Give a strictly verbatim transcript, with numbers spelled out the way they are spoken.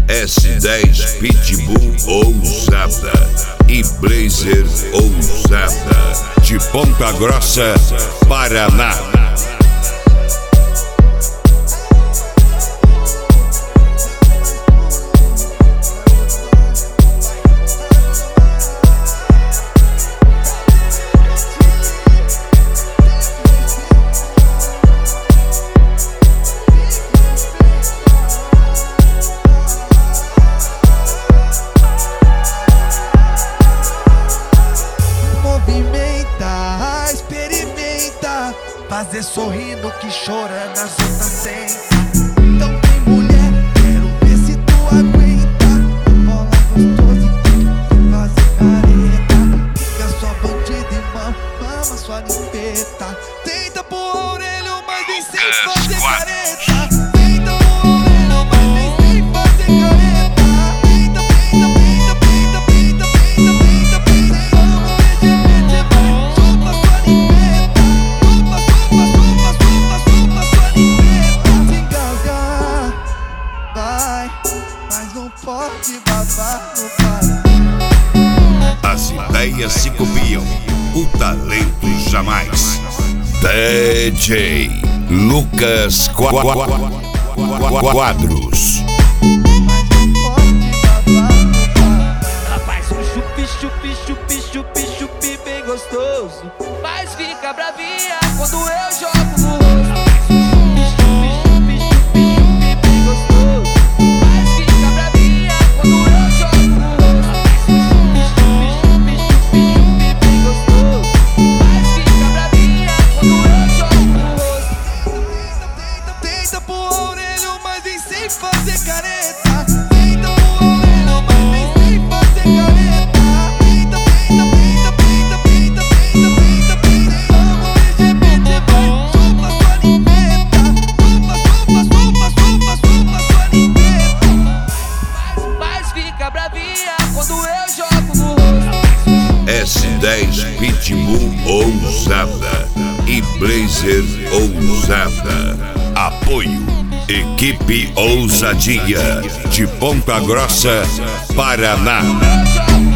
S dez Pitbull ousada e Blazer ousada, de Ponta Grossa, Paraná. Fazer sorrindo que chora nas outras tem. Então tem mulher, quero ver se tu aguenta. Bola gostosa e fazer careta. Fica sua bandida e mama, mama sua limpeta. Tenta pro orelho, mas nem sem fazer careta. Tenta pro orelho, mas nem sem fazer careta. Tenta, tenta, tenta, tenta, tenta, tenta, tenta, tenta. Vamos ver de vez vai, chupa sua limpeta. Mas não pode babar no bar. As ideias se copiam, o talento jamais. D J Lucas Quadros. Rapaz, um chupi, chupi, chupi, chupi, chupi bem gostoso. Mas fica bravinha quando eu jogo no rosto. Fazer careta, tenta pro orelho, mas nem sem fazer careta. Tenta, tenta, tenta, tenta, tenta, tenta, tenta. Vamos ver de repente vai, chupa sua limpeta. Chupa, chupa, chupa, chupa, chupa sua limpeta. Mas, mas fica bravinha quando eu jogo no rosto. S dez Pitbull ousada e Blazer ousada. Apoio Equipe Ousadia, de Ponta Grossa, Paraná.